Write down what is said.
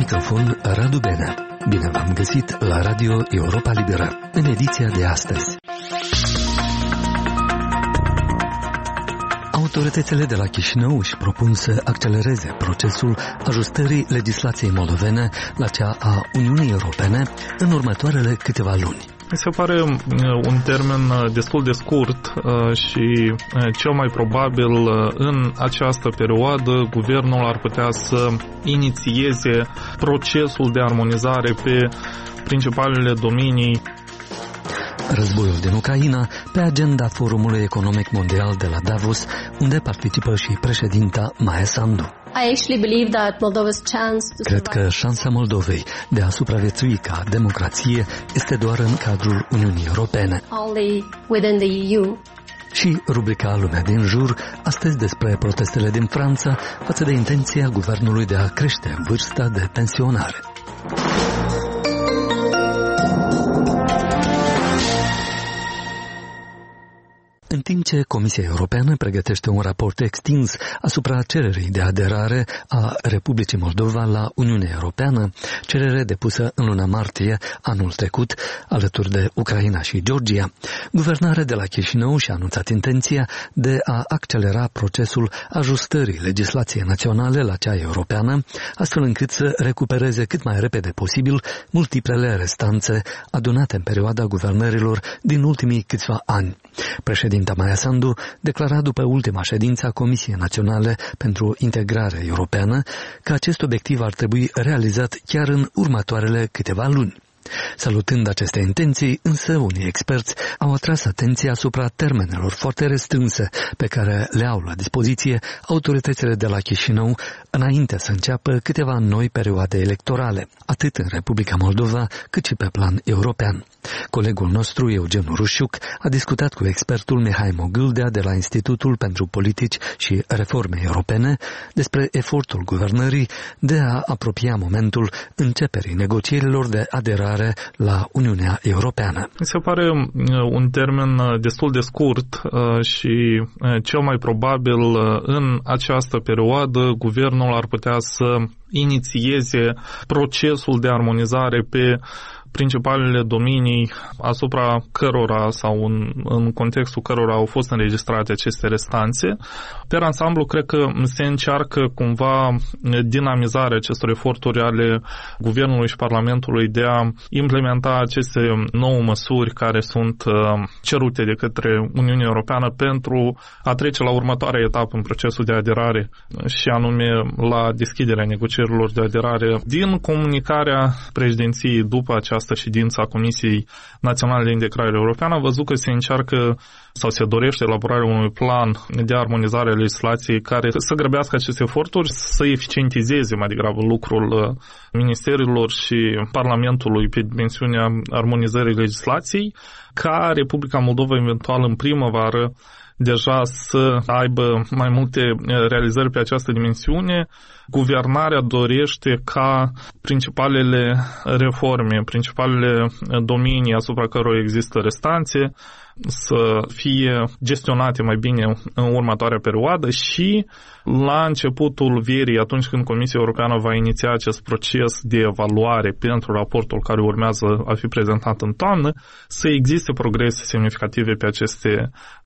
microfon Radu Benea. Bine v-am găsit la Radio Europa Liberă, în ediția de astăzi. Autoritățile de la Chișinău își propun să accelereze procesul ajustării legislației moldovene la cea a Uniunii Europene în următoarele câteva luni. Mi se pare un termen destul de scurt și cel mai probabil în această perioadă guvernul ar putea să inițieze procesul de armonizare pe principalele domenii. Războiul din Ucraina pe agenda Forumului Economic Mondial de la Davos, unde participă și președinta Maia Sandu. Cred că șansa Moldovei de a supraviețui ca democrație este doar în cadrul Uniunii Europene. Și rubrica Lumea din jur, astăzi despre protestele din Franța față de intenția guvernului de a crește vârsta de pensionare. În timp ce Comisia Europeană pregătește un raport extins asupra cererii de aderare a Republicii Moldova la Uniunea Europeană, cerere depusă în luna martie anul trecut, alături de Ucraina și Georgia, guvernarea de la Chișinău și-a anunțat intenția de a accelera procesul ajustării legislației naționale la cea europeană, astfel încât să recupereze cât mai repede posibil multiplele restanțe adunate în perioada guvernărilor din ultimii câțiva ani. Președinta Maia Sandu declara după ultima ședință a Comisiei Naționale pentru Integrare Europeană că acest obiectiv ar trebui realizat chiar în următoarele câteva luni. Salutând aceste intenții, însă unii experți au atras atenția asupra termenelor foarte restrânse pe care le au la dispoziție autoritățile de la Chișinău înainte să înceapă câteva noi perioade electorale, atât în Republica Moldova cât și pe plan european. Colegul nostru, Eugen Rușiuc, a discutat cu expertul Mihai Mogâldea de la Institutul pentru Politici și Reforme Europene despre efortul guvernării de a apropia momentul începerii negocierilor de aderare la Uniunea Europeană. Mi se pare un termen destul de scurt și cel mai probabil în această perioadă guvernul ar putea să inițieze procesul de armonizare pe principalele domenii asupra cărora sau în contextul cărora au fost înregistrate aceste restanțe. Per ansamblu, cred că se încearcă cumva dinamizarea acestor eforturi ale Guvernului și Parlamentului de a implementa aceste nouă măsuri care sunt cerute de către Uniunea Europeană pentru a trece la următoarea etapă în procesul de aderare și anume la deschiderea negocierilor de aderare. Din comunicarea președinției după această ședință a Comisiei Naționale de Integrare Europeană a văzut că se încearcă sau se dorește elaborarea unui plan de armonizare a legislației care să grăbească aceste eforturi, să eficientizeze mai degrabă lucrul ministerilor și Parlamentului pe dimensiunea armonizării legislației, ca Republica Moldova eventual în primăvară deja să aibă mai multe realizări pe această dimensiune. Guvernarea dorește ca principalele reforme, principalele domenii asupra cărora există restanțe să fie gestionate mai bine în următoarea perioadă și la începutul verii, atunci când Comisia Europeană va iniția acest proces de evaluare pentru raportul care urmează a fi prezentat în toamnă, să existe progrese semnificative pe aceste